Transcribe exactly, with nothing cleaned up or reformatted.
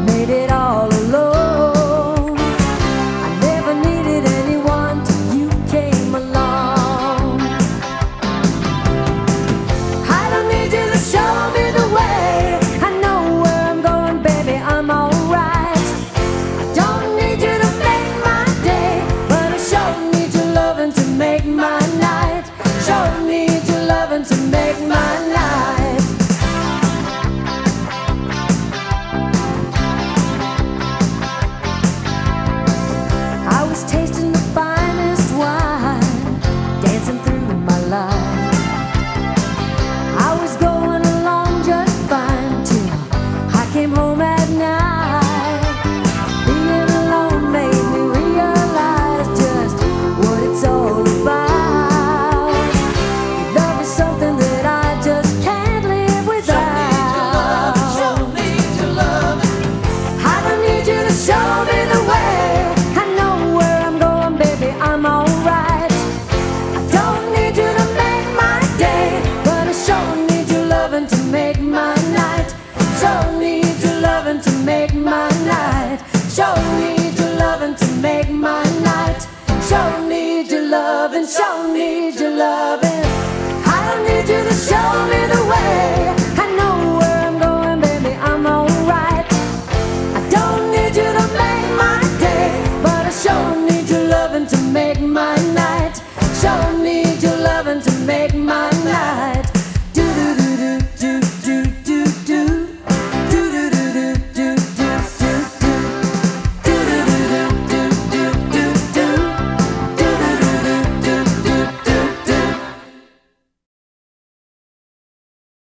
made it all alone. I never needed anyone till you came along. I don't need you to show me the way. I know where I'm going, baby, I'm alright. I don't need you to make my day, but I sure need your loving to make my night. Sure need your loving to make my night. I was tasting the finest wine, dancing through my life. I was going along just fine till I came home at night. Being alone made me realize just what it's all about. Love is something that I just can't live without. Show me your love. I don't need you to show me the way. I know where I'm going, baby, I'm alright. I don't need you to make my day, but I sure need your loving to make my night. Sure need your loving to make my night. Sure need your loving to make my night. Sure need your loving, sure need your loving. I don't need you to show me the way. I know where I'm going, baby, I'm alright. I don't need you to make my day, but I sure need your loving to make my night.